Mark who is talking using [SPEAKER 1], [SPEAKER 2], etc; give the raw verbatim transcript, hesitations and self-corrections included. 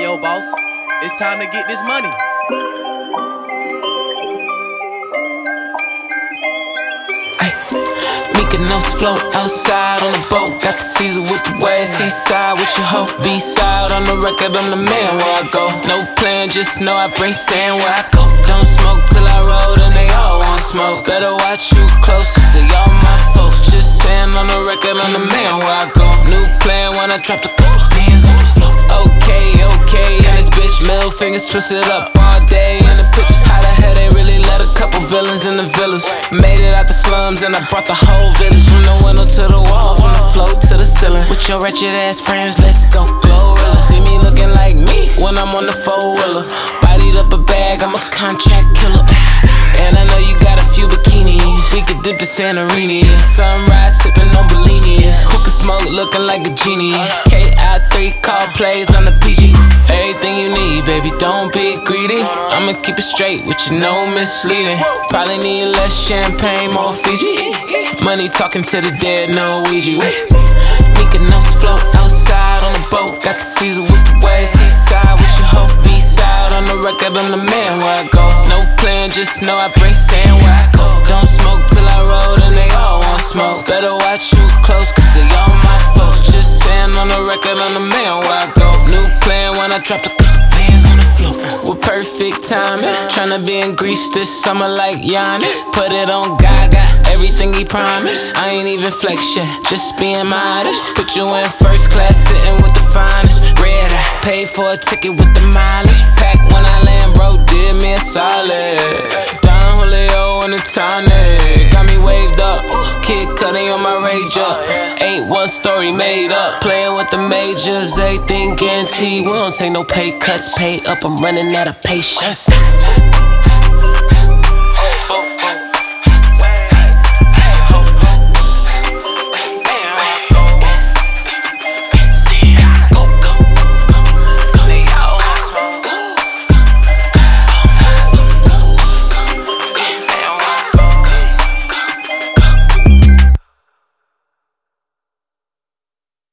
[SPEAKER 1] old boss. It's time to get this money.
[SPEAKER 2] Mykonos float outside on the boat. Got the Caesar with the wave. Seaside with your hoe. B-side on the record, I'm the man where I go. No plan, just know I bring sand where I go. Don't smoke till I roll, and they all want smoke. Better watch you close, cause they all my folks. Just saying on the record, I'm the man where I go. New plan when I drop the couple bands on the floor. Okay, okay, and this bitch middle fingers twisted up all day. And the pictures, how the hell they really let a couple villains in the villas. Made it out the slums and I brought the whole village. From the window to the wall, from the floor to the ceiling. With your wretched ass friends, let's go. Glorilla, see me looking like me when I'm on the four-wheeler. Bodied up a bag, I'm a contract killer. And I know you got a few bikinis. We could dip to Santorini. Sunrise sipping on Bellinis. Hookah smoke looking like a genie. K I three call plays on the P G. Everything you need, baby, don't be greedy. I'ma keep it straight with you, no misleading. Probably need less champagne, more Fiji. Money talking to the dead, no Ouija. Mykonos float outside on the boat. Got the Caesar with the wave. Seaside with your hoe. B-side on the record, I'm the man where I go. No plan, just know I bring sand where I go. Don't smoke till I roll, and they all want smoke. Better watch you close, cause they all my folks. Just saying on the record, I'm the man where I go. New plan when I drop the couple bands on the floor. With perfect timing, tryna be in Greece this summer like Giannis. Put it on Gaga, everything he promised. I ain't even flex yet, just being modest. Put you in first class, sitting with the finest. Red eye, paid for a ticket with the mileage. Pack when I land, bro, did me a solid. Don Julio in the tonic, got me waved up. Kid Cudi on my rage up. Ain't one story made up. Playing with the majors, everything guaranteed. We don't take no pay cuts, pay up, I'm running out of patience.